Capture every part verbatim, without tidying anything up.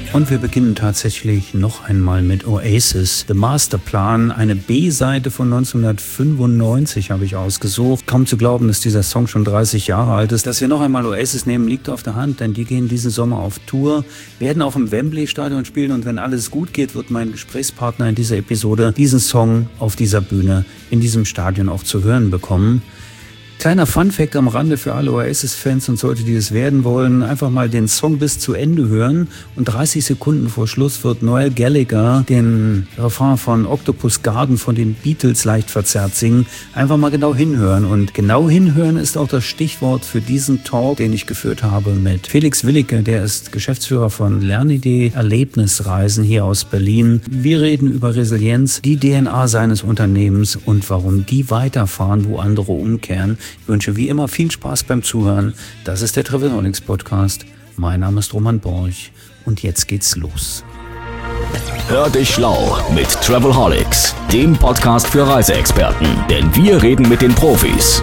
Und wir beginnen tatsächlich noch einmal mit Oasis, The Masterplan, eine B-Seite von neunzehnhundertfünfundneunzig habe ich ausgesucht. Kaum zu glauben, dass dieser Song schon dreißig Jahre alt ist. Dass wir noch einmal Oasis nehmen, liegt auf der Hand, denn die gehen diesen Sommer auf Tour, werden auch im Wembley-Stadion spielen und wenn alles gut geht, wird mein Gesprächspartner in dieser Episode diesen Song auf dieser Bühne, in diesem Stadion auch zu hören bekommen. Kleiner Funfact am Rande für alle Oasis-Fans und solche, die es werden wollen, einfach mal den Song bis zu Ende hören und dreißig Sekunden vor Schluss wird Noel Gallagher den Refrain von Octopus Garden von den Beatles leicht verzerrt singen. Einfach mal genau hinhören und genau hinhören ist auch das Stichwort für diesen Talk, den ich geführt habe mit Felix Willicke, der ist Geschäftsführer von Lernidee Erlebnisreisen hier aus Berlin. Wir reden über Resilienz, die D N A seines Unternehmens und warum die weiterfahren, wo andere umkehren. Ich wünsche wie immer viel Spaß beim Zuhören. Das ist der Travelholics Podcast. Mein Name ist Roman Borch und jetzt geht's los. Hör dich schlau mit Travelholics, dem Podcast für Reiseexperten, denn wir reden mit den Profis.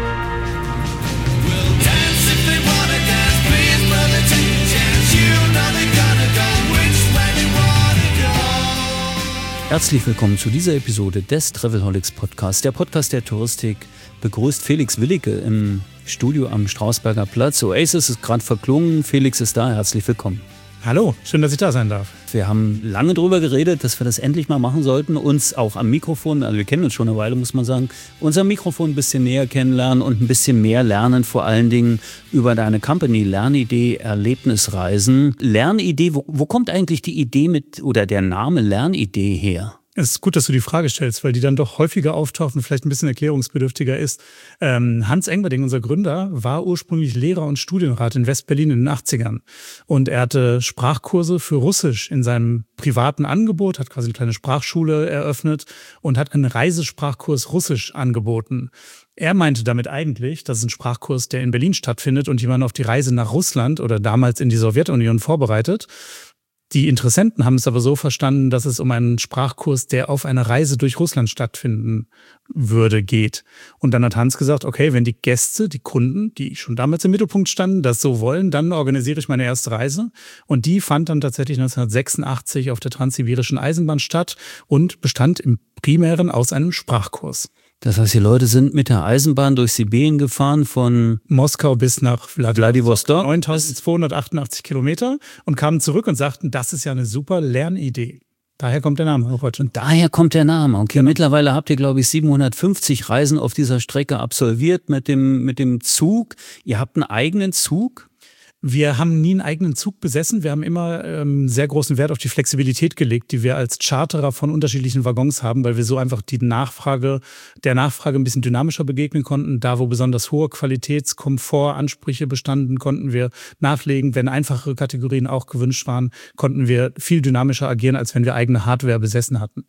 Herzlich willkommen zu dieser Episode des Travelholics Podcast. Der Podcast der Touristik begrüßt Felix Willicke im Studio am Strausberger Platz. Oasis ist gerade verklungen, Felix ist da, herzlich willkommen. Hallo, schön, dass ich da sein darf. Wir haben lange darüber geredet, dass wir das endlich mal machen sollten, uns auch am Mikrofon, also wir kennen uns schon eine Weile, muss man sagen, unser Mikrofon ein bisschen näher kennenlernen und ein bisschen mehr lernen, vor allen Dingen über deine Company Lernidee Erlebnisreisen. Lernidee, wo, wo kommt eigentlich die Idee mit oder der Name Lernidee her? Es ist gut, dass du die Frage stellst, weil die dann doch häufiger auftaucht und vielleicht ein bisschen erklärungsbedürftiger ist. Ähm, Hans Engberding, unser Gründer, war ursprünglich Lehrer und Studienrat in West-Berlin in den achtzigern. Und er hatte Sprachkurse für Russisch in seinem privaten Angebot, hat quasi eine kleine Sprachschule eröffnet und hat einen Reisesprachkurs Russisch angeboten. Er meinte damit eigentlich, das ist ein Sprachkurs, der in Berlin stattfindet und jemanden auf die Reise nach Russland oder damals in die Sowjetunion vorbereitet. Die Interessenten haben es aber so verstanden, dass es um einen Sprachkurs, der auf einer Reise durch Russland stattfinden würde, geht. Und dann hat Hans gesagt, okay, wenn die Gäste, die Kunden, die schon damals im Mittelpunkt standen, das so wollen, dann organisiere ich meine erste Reise. Und die fand dann tatsächlich neunzehnhundertsechsundachtzig auf der Transsibirischen Eisenbahn statt und bestand im Primären aus einem Sprachkurs. Das heißt, die Leute sind mit der Eisenbahn durch Sibirien gefahren von Moskau bis nach Vladivostok, neuntausendzweihundertachtundachtzig Kilometer und kamen zurück und sagten, das ist ja eine super Lernidee. Daher kommt der Name auch heute. Und daher kommt der Name. Okay, genau. Mittlerweile habt ihr, glaube ich, siebenhundertfünfzig Reisen auf dieser Strecke absolviert mit dem, mit dem Zug. Ihr habt einen eigenen Zug? Wir haben nie einen eigenen Zug besessen. Wir haben immer ähm, sehr großen Wert auf die Flexibilität gelegt, die wir als Charterer von unterschiedlichen Waggons haben, weil wir so einfach die Nachfrage, der Nachfrage ein bisschen dynamischer begegnen konnten. Da, wo besonders hohe Qualitäts-, Komfort-, Ansprüche bestanden, konnten wir nachlegen. Wenn einfachere Kategorien auch gewünscht waren, konnten wir viel dynamischer agieren, als wenn wir eigene Hardware besessen hatten.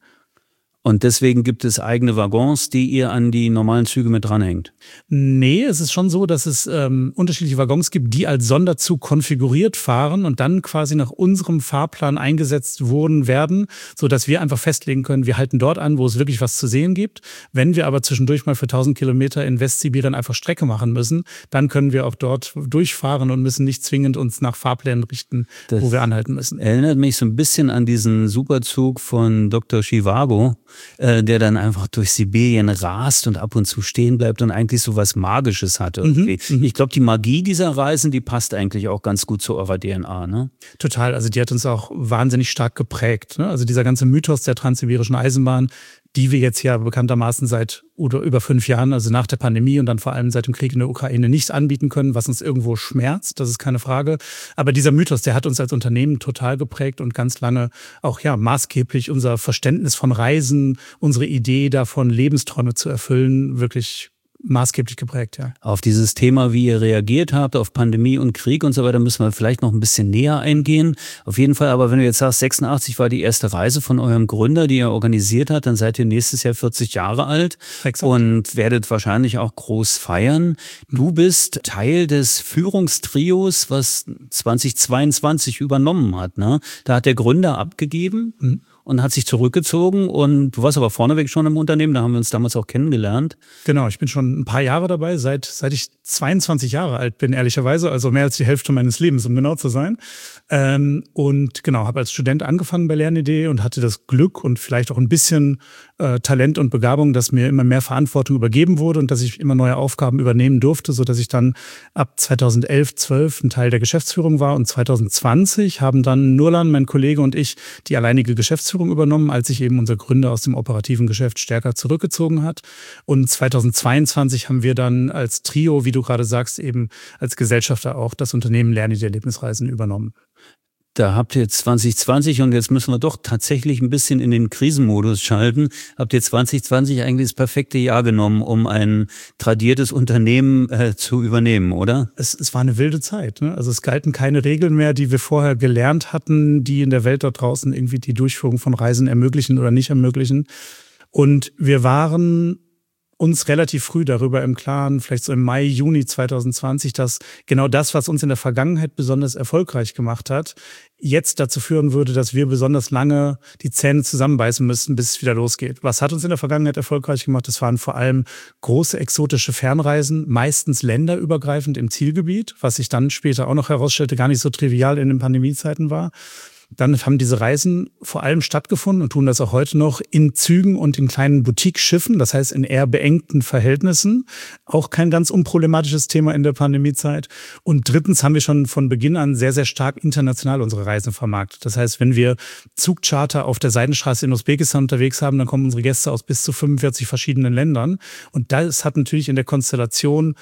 Und deswegen gibt es eigene Waggons, die ihr an die normalen Züge mit dranhängt? Nee, es ist schon so, dass es ähm, unterschiedliche Waggons gibt, die als Sonderzug konfiguriert fahren und dann quasi nach unserem Fahrplan eingesetzt wurden werden, sodass wir einfach festlegen können, wir halten dort an, wo es wirklich was zu sehen gibt. Wenn wir aber zwischendurch mal für tausend Kilometer in Westsibirien einfach Strecke machen müssen, dann können wir auch dort durchfahren und müssen nicht zwingend uns nach Fahrplänen richten, das wo wir anhalten müssen. Erinnert mich so ein bisschen an diesen Superzug von Doktor Zhivago, der dann einfach durch Sibirien rast und ab und zu stehen bleibt und eigentlich so was Magisches hat. Irgendwie. Mhm, ich glaube, die Magie dieser Reisen, die passt eigentlich auch ganz gut zu eurer D N A, ne? Total, also die hat uns auch wahnsinnig stark geprägt, ne? Also dieser ganze Mythos der Transsibirischen Eisenbahn, die wir jetzt ja bekanntermaßen seit oder über fünf Jahren, also nach der Pandemie und dann vor allem seit dem Krieg in der Ukraine nicht anbieten können, was uns irgendwo schmerzt, das ist keine Frage. Aber dieser Mythos, der hat uns als Unternehmen total geprägt und ganz lange auch ja maßgeblich unser Verständnis von Reisen, unsere Idee davon, Lebensträume zu erfüllen, wirklich maßgeblich geprägt, ja. Auf dieses Thema, wie ihr reagiert habt, auf Pandemie und Krieg und so weiter, müssen wir vielleicht noch ein bisschen näher eingehen. Auf jeden Fall, aber wenn du jetzt sagst, sechsundachtzig war die erste Reise von eurem Gründer, die er organisiert hat, dann seid ihr nächstes Jahr vierzig Jahre alt Exakt. Und werdet wahrscheinlich auch groß feiern. Du bist Teil des Führungstrios, was zweitausendzweiundzwanzig übernommen hat, ne? Da hat der Gründer abgegeben. Mhm. und hat sich zurückgezogen. Und du warst aber vorneweg schon im Unternehmen, da haben wir uns damals auch kennengelernt. Genau, ich bin schon ein paar Jahre dabei, seit, seit ich zweiundzwanzig Jahre alt bin, ehrlicherweise, also mehr als die Hälfte meines Lebens, um genau zu sein. Ähm, und genau, habe als Student angefangen bei Lernidee und hatte das Glück und vielleicht auch ein bisschen äh, Talent und Begabung, dass mir immer mehr Verantwortung übergeben wurde und dass ich immer neue Aufgaben übernehmen durfte, sodass ich dann ab zweitausendelf, zwölf ein Teil der Geschäftsführung war. Und zweitausendzwanzig haben dann Nurlan, mein Kollege und ich die alleinige Geschäftsführung übernommen, als sich eben unser Gründer aus dem operativen Geschäft stärker zurückgezogen hat. Und zweitausendzweiundzwanzig haben wir dann als Trio, wie du gerade sagst, eben als Gesellschafter auch das Unternehmen Lernidee Erlebnisreisen übernommen. Da habt ihr zwanzig zwanzig, und jetzt müssen wir doch tatsächlich ein bisschen in den Krisenmodus schalten, habt ihr zwanzig zwanzig eigentlich das perfekte Jahr genommen, um ein tradiertes Unternehmen äh, zu übernehmen, oder? Es, es war eine wilde Zeit, ne? Also es galten keine Regeln mehr, die wir vorher gelernt hatten, die in der Welt da draußen irgendwie die Durchführung von Reisen ermöglichen oder nicht ermöglichen. Und wir waren uns relativ früh darüber im Klaren, vielleicht so im Mai, Juni zweitausendzwanzig, dass genau das, was uns in der Vergangenheit besonders erfolgreich gemacht hat, jetzt dazu führen würde, dass wir besonders lange die Zähne zusammenbeißen müssten, bis es wieder losgeht. Was hat uns in der Vergangenheit erfolgreich gemacht? Das waren vor allem große exotische Fernreisen, meistens länderübergreifend im Zielgebiet, was sich dann später auch noch herausstellte, gar nicht so trivial in den Pandemiezeiten war. Dann haben diese Reisen vor allem stattgefunden und tun das auch heute noch in Zügen und in kleinen Boutique-Schiffen, das heißt in eher beengten Verhältnissen. Auch kein ganz unproblematisches Thema in der Pandemiezeit. Und drittens haben wir schon von Beginn an sehr, sehr stark international unsere Reisen vermarktet. Das heißt, wenn wir Zugcharter auf der Seidenstraße in Usbekistan unterwegs haben, dann kommen unsere Gäste aus bis zu fünfundvierzig verschiedenen Ländern. Und das hat natürlich in der Konstellation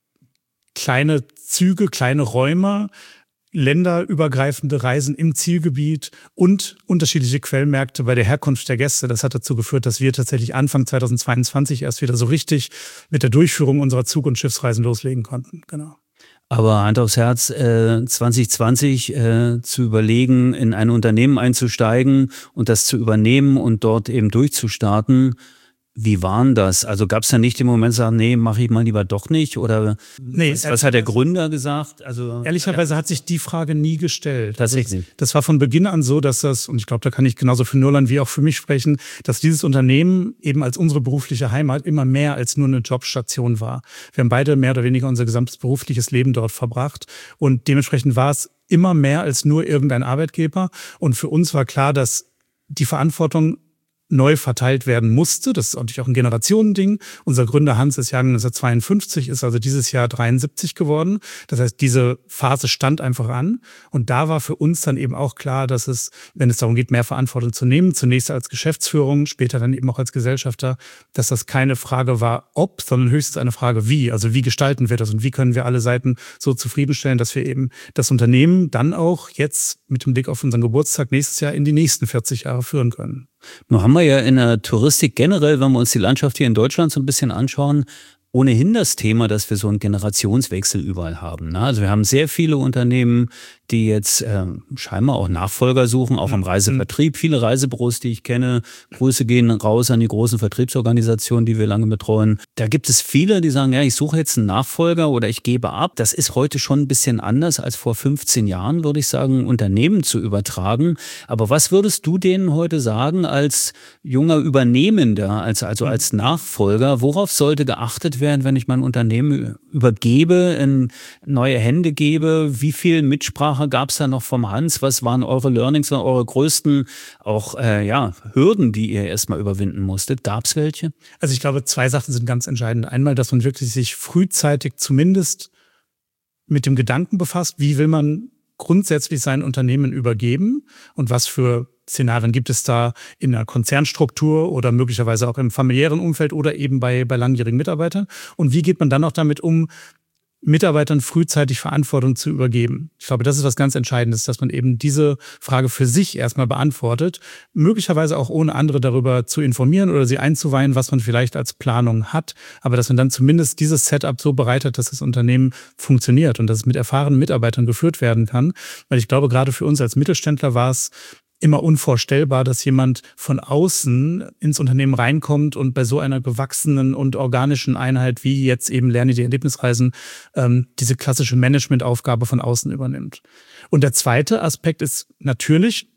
kleine Züge, kleine Räume, länderübergreifende Reisen im Zielgebiet und unterschiedliche Quellmärkte bei der Herkunft der Gäste. Das hat dazu geführt, dass wir tatsächlich Anfang zweitausendzweiundzwanzig erst wieder so richtig mit der Durchführung unserer Zug- und Schiffsreisen loslegen konnten. Genau. Aber Hand aufs Herz, äh, zwanzig zwanzig äh, zu überlegen, in ein Unternehmen einzusteigen und das zu übernehmen und dort eben durchzustarten. Wie waren das? Also gab es da nicht den Moment, sagen, nee, mache ich mal lieber doch nicht? Oder nee, was, was hat der Gründer gesagt? Also ehrlicherweise ja. hat sich die Frage nie gestellt. Tatsächlich. Also, das war von Beginn an so, dass das, und ich glaube, da kann ich genauso für Nurlan wie auch für mich sprechen, dass dieses Unternehmen eben als unsere berufliche Heimat immer mehr als nur eine Jobstation war. Wir haben beide mehr oder weniger unser gesamtes berufliches Leben dort verbracht und dementsprechend war es immer mehr als nur irgendein Arbeitgeber. Und für uns war klar, dass die Verantwortung neu verteilt werden musste. Das ist natürlich auch ein Generationending. Unser Gründer Hans ist Jahrgang neunzehnhundertzweiundfünfzig, ist also dieses Jahr dreiundsiebzig geworden. Das heißt, diese Phase stand einfach an. Und da war für uns dann eben auch klar, dass es, wenn es darum geht, mehr Verantwortung zu nehmen, zunächst als Geschäftsführung, später dann eben auch als Gesellschafter, dass das keine Frage war, ob, sondern höchstens eine Frage, wie. Also wie gestalten wir das und wie können wir alle Seiten so zufriedenstellen, dass wir eben das Unternehmen dann auch jetzt mit dem Blick auf unseren Geburtstag nächstes Jahr in die nächsten vierzig Jahre führen können. Nun haben wir ja in der Touristik generell, wenn wir uns die Landschaft hier in Deutschland so ein bisschen anschauen, ohnehin das Thema, dass wir so einen Generationswechsel überall haben. Ne? Also wir haben sehr viele Unternehmen, die jetzt äh, scheinbar auch Nachfolger suchen, auch im Reisevertrieb. Viele Reisebüros, die ich kenne, Grüße gehen raus an die großen Vertriebsorganisationen, die wir lange betreuen. Da gibt es viele, die sagen, ja, ich suche jetzt einen Nachfolger oder ich gebe ab. Das ist heute schon ein bisschen anders als vor fünfzehn Jahren, würde ich sagen, Unternehmen zu übertragen. Aber was würdest du denen heute sagen als junger Übernehmender, als, also als Nachfolger? Worauf sollte geachtet werden, wenn ich mein Unternehmen übergebe, in neue Hände gebe? Wie viel Mitsprache gab es da noch vom Hans? Was waren eure Learnings, eure größten auch äh, ja, Hürden, die ihr erstmal überwinden musstet? Gab es welche? Also ich glaube, zwei Sachen sind ganz entscheidend. Einmal, dass man wirklich sich frühzeitig zumindest mit dem Gedanken befasst, wie will man grundsätzlich sein Unternehmen übergeben und was für Szenarien gibt es da in einer Konzernstruktur oder möglicherweise auch im familiären Umfeld oder eben bei, bei langjährigen Mitarbeitern. Und wie geht man dann auch damit um, Mitarbeitern frühzeitig Verantwortung zu übergeben? Ich glaube, das ist was ganz Entscheidendes, dass man eben diese Frage für sich erstmal beantwortet, möglicherweise auch ohne andere darüber zu informieren oder sie einzuweihen, was man vielleicht als Planung hat, aber dass man dann zumindest dieses Setup so bereitet, dass das Unternehmen funktioniert und dass es mit erfahrenen Mitarbeitern geführt werden kann. Weil ich glaube, gerade für uns als Mittelständler war es immer unvorstellbar, dass jemand von außen ins Unternehmen reinkommt und bei so einer gewachsenen und organischen Einheit wie jetzt eben Lernidee Erlebnisreisen ähm, diese klassische Managementaufgabe von außen übernimmt. Und der zweite Aspekt ist natürlich,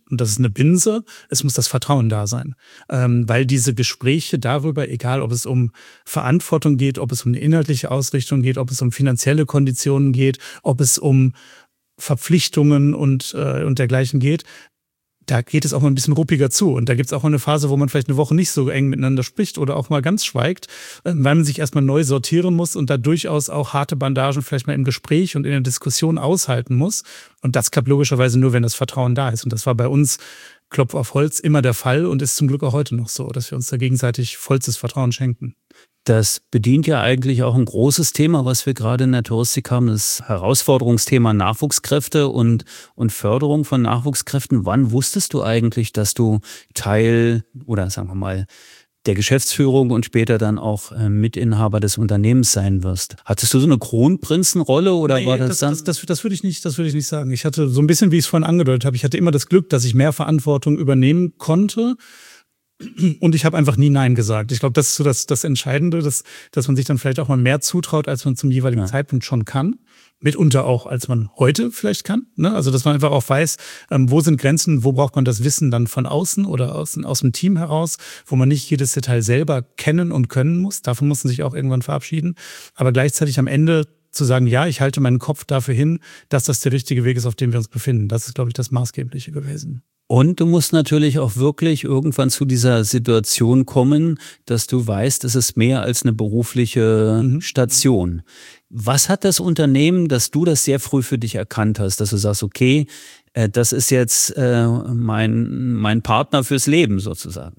und das ist eine Binse, es muss das Vertrauen da sein. Ähm, weil diese Gespräche darüber, egal ob es um Verantwortung geht, ob es um eine inhaltliche Ausrichtung geht, ob es um finanzielle Konditionen geht, ob es um Verpflichtungen und, äh, und dergleichen geht, da geht es auch mal ein bisschen ruppiger zu. Und da gibt es auch mal eine Phase, wo man vielleicht eine Woche nicht so eng miteinander spricht oder auch mal ganz schweigt, weil man sich erstmal neu sortieren muss und da durchaus auch harte Bandagen vielleicht mal im Gespräch und in der Diskussion aushalten muss. Und das klappt logischerweise nur, wenn das Vertrauen da ist. Und das war bei uns, Klopf auf Holz, immer der Fall und ist zum Glück auch heute noch so, dass wir uns da gegenseitig vollstes Vertrauen schenken. Das bedient ja eigentlich auch ein großes Thema, was wir gerade in der Touristik haben, das Herausforderungsthema Nachwuchskräfte und, und Förderung von Nachwuchskräften. Wann wusstest du eigentlich, dass du Teil oder sagen wir mal der Geschäftsführung und später dann auch äh, Mitinhaber des Unternehmens sein wirst? Hattest du so eine Kronprinzenrolle oder nee, war das, das dann? Das, das, das würde ich nicht, das würde ich nicht sagen. Ich hatte so ein bisschen, wie ich es vorhin angedeutet habe, ich hatte immer das Glück, dass ich mehr Verantwortung übernehmen konnte. Und ich habe einfach nie Nein gesagt. Ich glaube, das ist so das, das Entscheidende, dass, dass man sich dann vielleicht auch mal mehr zutraut, als man zum jeweiligen ja. Zeitpunkt schon kann. Mitunter auch, als man heute vielleicht kann. Ne? Also, dass man einfach auch weiß, ähm, wo sind Grenzen, wo braucht man das Wissen dann von außen oder aus, aus dem Team heraus, wo man nicht jedes Detail selber kennen und können muss. Davon muss man sich auch irgendwann verabschieden. Aber gleichzeitig am Ende zu sagen, ja, ich halte meinen Kopf dafür hin, dass das der richtige Weg ist, auf dem wir uns befinden. Das ist, glaube ich, das Maßgebliche gewesen. Und du musst natürlich auch wirklich irgendwann zu dieser Situation kommen, dass du weißt, es ist mehr als eine berufliche mhm. Station. Was hat das Unternehmen, dass du das sehr früh für dich erkannt hast, dass du sagst, okay, äh, das ist jetzt äh, mein, mein Partner fürs Leben sozusagen?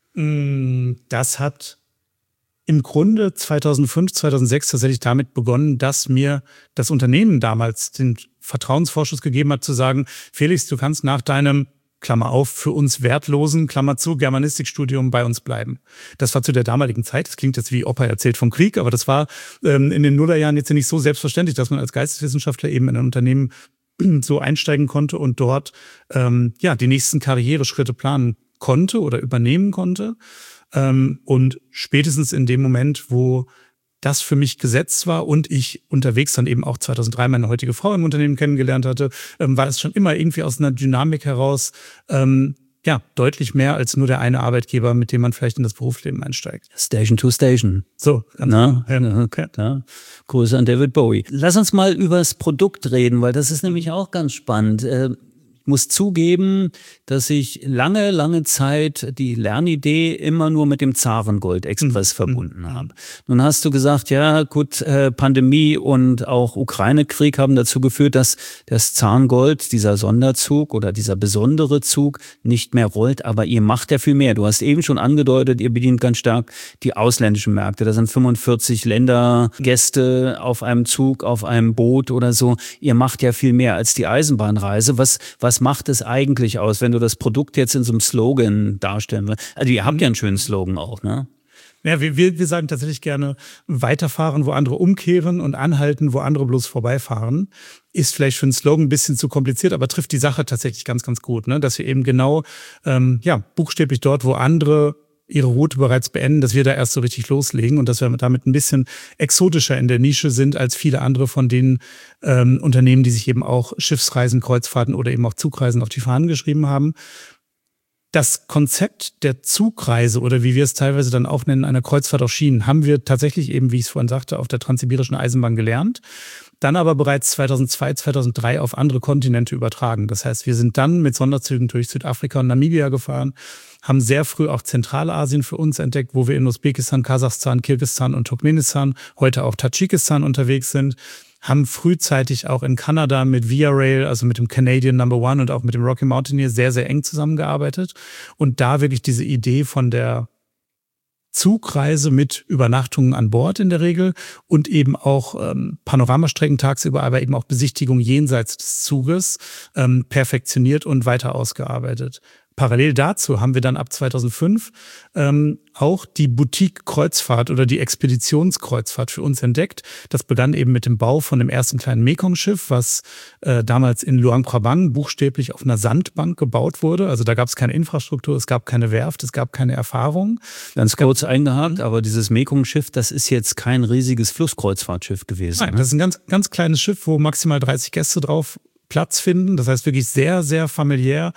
Das hat im Grunde zweitausendfünf, zweitausendsechs tatsächlich damit begonnen, dass mir das Unternehmen damals den Vertrauensvorschuss gegeben hat, zu sagen, Felix, du kannst nach deinem Klammer auf, für uns wertlosen, Klammer zu, Germanistikstudium bei uns bleiben. Das war zu der damaligen Zeit, das klingt jetzt wie Opa erzählt vom Krieg, aber das war ähm, in den Nullerjahren jetzt nicht so selbstverständlich, dass man als Geisteswissenschaftler eben in ein Unternehmen so einsteigen konnte und dort ähm, ja die nächsten Karriereschritte planen konnte oder übernehmen konnte. Ähm, und spätestens in dem Moment, wo das für mich gesetzt war und ich unterwegs dann eben auch zweitausenddrei meine heutige Frau im Unternehmen kennengelernt hatte, ähm, war es schon immer irgendwie aus einer Dynamik heraus ähm, ja deutlich mehr als nur der eine Arbeitgeber, mit dem man vielleicht in das Berufsleben einsteigt. Station to Station. So, ganz Na, genau. Okay. Ja. Grüße an David Bowie. Lass uns mal über das Produkt reden, weil das ist nämlich auch ganz spannend. Äh, Ich muss zugeben, dass ich lange, lange Zeit die Lernidee immer nur mit dem Zarengold-Express mhm. verbunden habe. Nun hast du gesagt, ja gut, äh, Pandemie und auch Ukraine-Krieg haben dazu geführt, dass das Zarengold, dieser Sonderzug oder dieser besondere Zug nicht mehr rollt, aber ihr macht ja viel mehr. Du hast eben schon angedeutet, ihr bedient ganz stark die ausländischen Märkte. Da sind fünfundvierzig Ländergäste auf einem Zug, auf einem Boot oder so. Ihr macht ja viel mehr als die Eisenbahnreise. Was, was Was macht es eigentlich aus, wenn du das Produkt jetzt in so einem Slogan darstellen willst? Also ihr habt ja einen schönen Slogan auch, ne? Ja, wir, wir, wir sagen tatsächlich gerne, weiterfahren, wo andere umkehren und anhalten, wo andere bloß vorbeifahren. Ist vielleicht für einen Slogan ein bisschen zu kompliziert, aber trifft die Sache tatsächlich ganz, ganz gut, ne? Dass wir eben genau, ähm, ja, buchstäblich dort, wo andere ihre Route bereits beenden, dass wir da erst so richtig loslegen und dass wir damit ein bisschen exotischer in der Nische sind als viele andere von den ähm, Unternehmen, die sich eben auch Schiffsreisen, Kreuzfahrten oder eben auch Zugreisen auf die Fahnen geschrieben haben. Das Konzept der Zugreise oder wie wir es teilweise dann auch nennen, einer Kreuzfahrt auf Schienen, haben wir tatsächlich eben, wie ich es vorhin sagte, auf der Transsibirischen Eisenbahn gelernt. Dann aber bereits zweitausendzwei, zweitausenddrei auf andere Kontinente übertragen. Das heißt, wir sind dann mit Sonderzügen durch Südafrika und Namibia gefahren, haben sehr früh auch Zentralasien für uns entdeckt, wo wir in Usbekistan, Kasachstan, Kirgisistan und Turkmenistan, heute auch Tadschikistan unterwegs sind, haben frühzeitig auch in Kanada mit Via Rail, also mit dem Canadian Number One und auch mit dem Rocky Mountaineer sehr, sehr eng zusammengearbeitet und da wirklich diese Idee von der Zugreise mit Übernachtungen an Bord in der Regel und eben auch ähm, Panoramastrecken tagsüber, aber eben auch Besichtigung jenseits des Zuges ähm, perfektioniert und weiter ausgearbeitet. Parallel dazu haben wir dann ab zweitausendfünf ähm, auch die Boutique-Kreuzfahrt oder die Expeditionskreuzfahrt für uns entdeckt. Das begann eben mit dem Bau von dem ersten kleinen Mekong-Schiff, was äh, damals in Luang Prabang buchstäblich auf einer Sandbank gebaut wurde. Also da gab es keine Infrastruktur, es gab keine Werft, es gab keine Erfahrung. Ganz kurz eingehakt, aber dieses Mekong-Schiff, das ist jetzt kein riesiges Flusskreuzfahrtschiff gewesen. Nein, ne? Das ist ein ganz, ganz kleines Schiff, wo maximal dreißig Gäste drauf Platz finden. Das heißt wirklich sehr, sehr familiär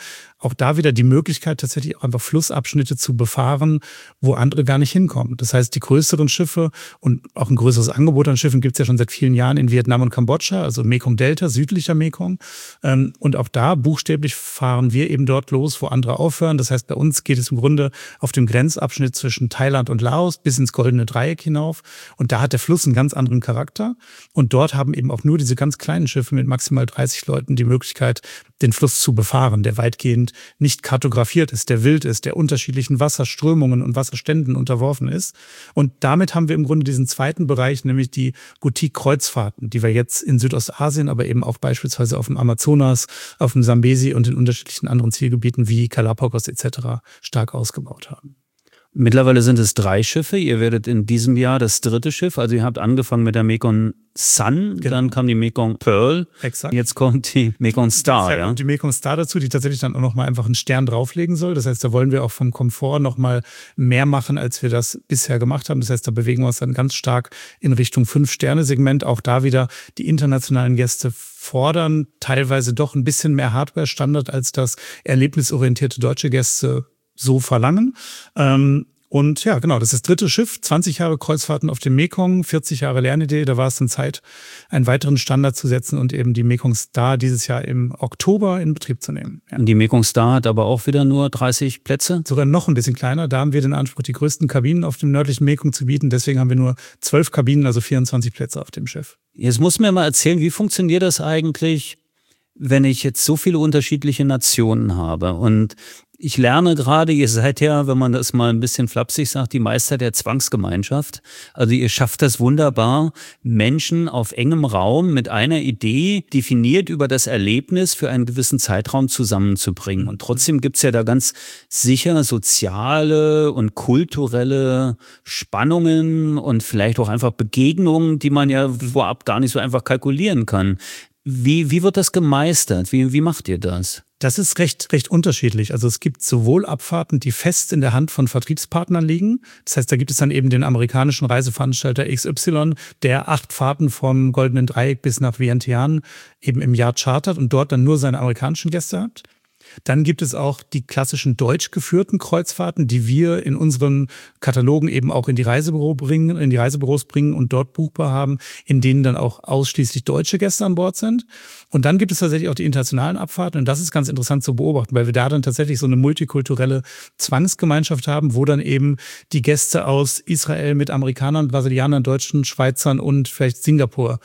auch da wieder die Möglichkeit, tatsächlich auch einfach Flussabschnitte zu befahren, wo andere gar nicht hinkommen. Das heißt, die größeren Schiffe und auch ein größeres Angebot an Schiffen gibt es ja schon seit vielen Jahren in Vietnam und Kambodscha, also Mekong-Delta, südlicher Mekong. Und auch da buchstäblich fahren wir eben dort los, wo andere aufhören. Das heißt, bei uns geht es im Grunde auf dem Grenzabschnitt zwischen Thailand und Laos bis ins Goldene Dreieck hinauf. Und da hat der Fluss einen ganz anderen Charakter. Und dort haben eben auch nur diese ganz kleinen Schiffe mit maximal dreißig Leuten die Möglichkeit, den Fluss zu befahren, der weitgehend nicht kartografiert ist, der wild ist, der unterschiedlichen Wasserströmungen und Wasserständen unterworfen ist. Und damit haben wir im Grunde diesen zweiten Bereich, nämlich die Boutique-Kreuzfahrten, die wir jetzt in Südostasien, aber eben auch beispielsweise auf dem Amazonas, auf dem Sambesi und in unterschiedlichen anderen Zielgebieten wie Galapagos et cetera stark ausgebaut haben. Mittlerweile sind es drei Schiffe. Ihr werdet in diesem Jahr das dritte Schiff. Also ihr habt angefangen mit der Mekong Sun, genau. Dann kam die Mekong Pearl. Exakt. Jetzt kommt die Mekong Star. Ja, ja? Und die Mekong Star dazu, die tatsächlich dann auch nochmal einfach einen Stern drauflegen soll. Das heißt, da wollen wir auch vom Komfort nochmal mehr machen, als wir das bisher gemacht haben. Das heißt, da bewegen wir uns dann ganz stark in Richtung Fünf-Sterne-Segment. Auch da wieder die internationalen Gäste fordern teilweise doch ein bisschen mehr Hardware-Standard, als das erlebnisorientierte deutsche Gäste so verlangen. Ähm, und ja, genau, das ist das dritte Schiff, zwanzig Jahre Kreuzfahrten auf dem Mekong, vierzig Jahre Lernidee. Da war es dann Zeit, einen weiteren Standard zu setzen und eben die Mekong Star dieses Jahr im Oktober in Betrieb zu nehmen. Ja. Die Mekong Star hat aber auch wieder nur dreißig Plätze? Sogar noch ein bisschen kleiner. Da haben wir den Anspruch, die größten Kabinen auf dem nördlichen Mekong zu bieten. Deswegen haben wir nur zwölf Kabinen, also vierundzwanzig Plätze auf dem Schiff. Jetzt muss mir mal erzählen, wie funktioniert das eigentlich, wenn ich jetzt so viele unterschiedliche Nationen habe? Und ich lerne gerade, ihr seid ja, wenn man das mal ein bisschen flapsig sagt, die Meister der Zwangsgemeinschaft. Also ihr schafft das wunderbar, Menschen auf engem Raum mit einer Idee definiert über das Erlebnis für einen gewissen Zeitraum zusammenzubringen. Und trotzdem gibt's ja da ganz sicher soziale und kulturelle Spannungen und vielleicht auch einfach Begegnungen, die man ja vorab gar nicht so einfach kalkulieren kann. Wie, wie wird das gemeistert? Wie, wie macht ihr das? Das ist recht, recht unterschiedlich. Also es gibt sowohl Abfahrten, die fest in der Hand von Vertriebspartnern liegen. Das heißt, da gibt es dann eben den amerikanischen Reiseveranstalter X Y, der acht Fahrten vom Goldenen Dreieck bis nach Vientiane eben im Jahr chartert und dort dann nur seine amerikanischen Gäste hat. Dann gibt es auch die klassischen deutsch geführten Kreuzfahrten, die wir in unseren Katalogen eben auch in die Reisebüro bringen, in die Reisebüros bringen und dort buchbar haben, in denen dann auch ausschließlich deutsche Gäste an Bord sind. Und dann gibt es tatsächlich auch die internationalen Abfahrten und das ist ganz interessant zu beobachten, weil wir da dann tatsächlich so eine multikulturelle Zwangsgemeinschaft haben, wo dann eben die Gäste aus Israel mit Amerikanern, Brasilianern, Deutschen, Schweizern und vielleicht Singapur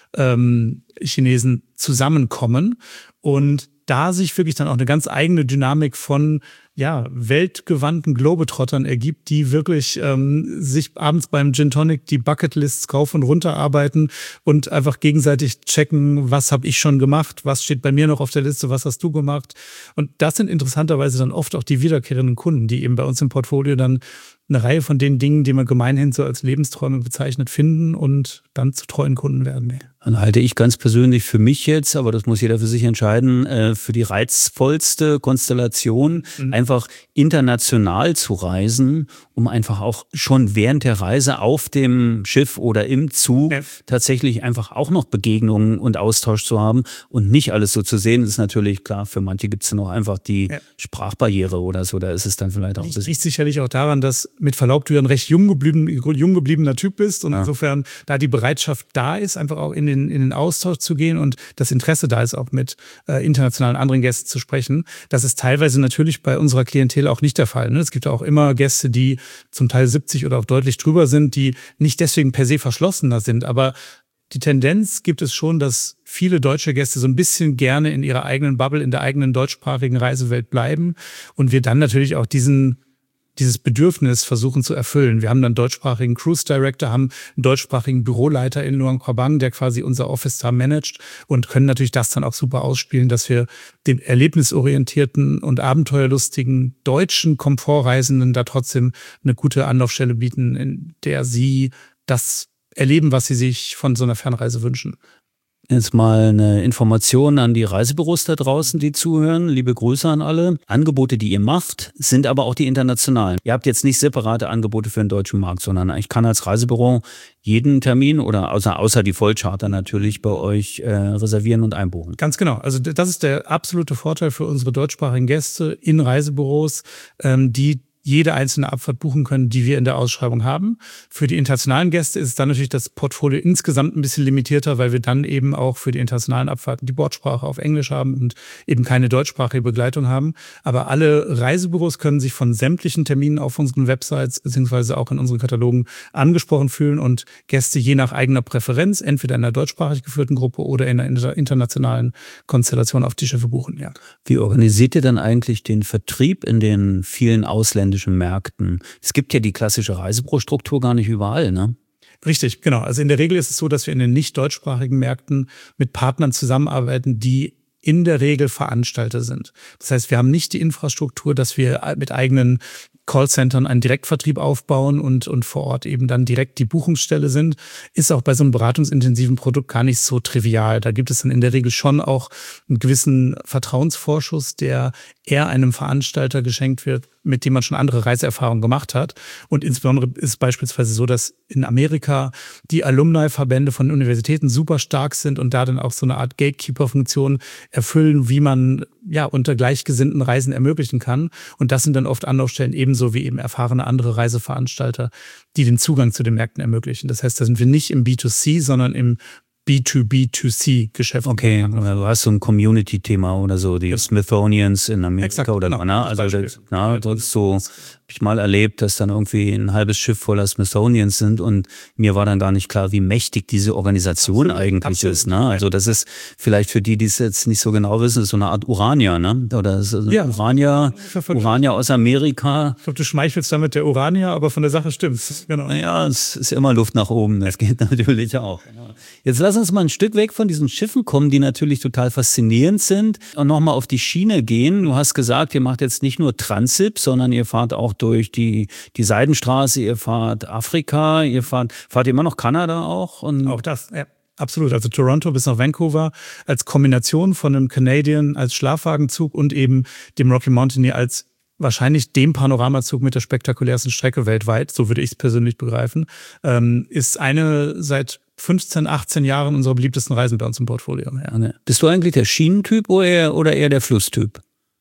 ähm, Chinesen zusammenkommen und da sich wirklich dann auch eine ganz eigene Dynamik von ja weltgewandten Globetrottern ergibt, die wirklich ähm, sich abends beim Gin Tonic die Bucketlists rauf und runter arbeiten und einfach gegenseitig checken, was habe ich schon gemacht, was steht bei mir noch auf der Liste, was hast du gemacht. Und das sind interessanterweise dann oft auch die wiederkehrenden Kunden, die eben bei uns im Portfolio dann eine Reihe von den Dingen, die man gemeinhin so als Lebensträume bezeichnet, finden und dann zu treuen Kunden werden. Dann halte ich ganz persönlich für mich jetzt, aber das muss jeder für sich entscheiden, für die reizvollste Konstellation, mhm. einfach international zu reisen, um einfach auch schon während der Reise auf dem Schiff oder im Zug ja. tatsächlich einfach auch noch Begegnungen und Austausch zu haben und nicht alles so zu sehen. Das ist natürlich klar, für manche gibt es dann auch einfach die ja. Sprachbarriere oder so, da ist es dann vielleicht auch... Das liegt sicherlich auch daran, dass mit Verlaub du ja ein recht jung, geblieben, jung gebliebener Typ bist und ja. insofern da die Bereitschaft da ist, einfach auch in den, in den Austausch zu gehen und das Interesse da ist, auch mit äh, internationalen anderen Gästen zu sprechen. Das ist teilweise natürlich bei unserer Klientel auch nicht der Fall. Ne? Es gibt ja auch immer Gäste, die zum Teil siebzig oder auch deutlich drüber sind, die nicht deswegen per se verschlossener sind, aber die Tendenz gibt es schon, dass viele deutsche Gäste so ein bisschen gerne in ihrer eigenen Bubble, in der eigenen deutschsprachigen Reisewelt bleiben und wir dann natürlich auch diesen dieses Bedürfnis versuchen zu erfüllen. Wir haben dann einen deutschsprachigen Cruise Director, haben einen deutschsprachigen Büroleiter in Luang Prabang, der quasi unser Office da managt und können natürlich das dann auch super ausspielen, dass wir den erlebnisorientierten und abenteuerlustigen deutschen Komfortreisenden da trotzdem eine gute Anlaufstelle bieten, in der sie das erleben, was sie sich von so einer Fernreise wünschen. Jetzt mal eine Information an die Reisebüros da draußen, die zuhören. Liebe Grüße an alle. Angebote, die ihr macht, sind aber auch die internationalen. Ihr habt jetzt nicht separate Angebote für den deutschen Markt, sondern ich kann als Reisebüro jeden Termin oder außer, außer die Vollcharter natürlich bei euch äh, reservieren und einbuchen. Ganz genau. Also das ist der absolute Vorteil für unsere deutschsprachigen Gäste in Reisebüros, ähm, die jede einzelne Abfahrt buchen können, die wir in der Ausschreibung haben. Für die internationalen Gäste ist es dann natürlich das Portfolio insgesamt ein bisschen limitierter, weil wir dann eben auch für die internationalen Abfahrten die Bordsprache auf Englisch haben und eben keine deutschsprachige Begleitung haben. Aber alle Reisebüros können sich von sämtlichen Terminen auf unseren Websites beziehungsweise auch in unseren Katalogen angesprochen fühlen und Gäste je nach eigener Präferenz entweder in einer deutschsprachig geführten Gruppe oder in einer internationalen Konstellation auf die Schiffe buchen. Ja. Wie organisiert ihr dann eigentlich den Vertrieb in den vielen ausländischen Märkten? Es gibt ja die klassische Reisebürostruktur gar nicht überall, ne? Richtig, genau. Also in der Regel ist es so, dass wir in den nicht deutschsprachigen Märkten mit Partnern zusammenarbeiten, die in der Regel Veranstalter sind. Das heißt, wir haben nicht die Infrastruktur, dass wir mit eigenen Callcentern einen Direktvertrieb aufbauen und, und vor Ort eben dann direkt die Buchungsstelle sind, ist auch bei so einem beratungsintensiven Produkt gar nicht so trivial. Da gibt es dann in der Regel schon auch einen gewissen Vertrauensvorschuss, der eher einem Veranstalter geschenkt wird, mit dem man schon andere Reiseerfahrungen gemacht hat. Und insbesondere ist es beispielsweise so, dass in Amerika die Alumni-Verbände von Universitäten super stark sind und da dann auch so eine Art Gatekeeper-Funktion erfüllen, wie man ja unter Gleichgesinnten Reisen ermöglichen kann. Und das sind dann oft Anlaufstellen ebenso wie eben erfahrene andere Reiseveranstalter, die den Zugang zu den Märkten ermöglichen. Das heißt, da sind wir nicht im B zwei C, sondern im B zwei B zwei C Geschäft. Okay, du hast so ein Community-Thema oder so, die ja. Smithsonians in Amerika. Exakt, oder genau, na, also das, na, das ist so, habe ich mal erlebt, dass dann irgendwie ein halbes Schiff voller Smithsonians sind und mir war dann gar nicht klar, wie mächtig diese Organisation absolut, eigentlich absolut. ist. Ne? Also das ist vielleicht für die, die es jetzt nicht so genau wissen, ist so eine Art Uranier, ne? Oder ist ja. Uranier, Uranier aus Amerika. Ich glaube, du schmeichelst damit der Uranier, aber von der Sache stimmt's. Genau. Naja, es ist immer Luft nach oben, das geht natürlich auch. Jetzt lass uns mal ein Stück weg von diesen Schiffen kommen, die natürlich total faszinierend sind und nochmal auf die Schiene gehen. Du hast gesagt, ihr macht jetzt nicht nur Transip, sondern ihr fahrt auch durch die, die Seidenstraße, ihr fahrt Afrika, ihr fahrt, fahrt ihr immer noch Kanada auch? Und auch das, ja. Absolut, also Toronto bis nach Vancouver als Kombination von einem Canadian als Schlafwagenzug und eben dem Rocky Mountaineer als wahrscheinlich dem Panoramazug mit der spektakulärsten Strecke weltweit, so würde ich es persönlich begreifen, ähm, ist eine seit fünfzehn, achtzehn Jahren unserer beliebtesten Reisen bei uns im Portfolio. Ja. Ja, bist du eigentlich der Schienentyp oder eher, oder eher der Flusstyp?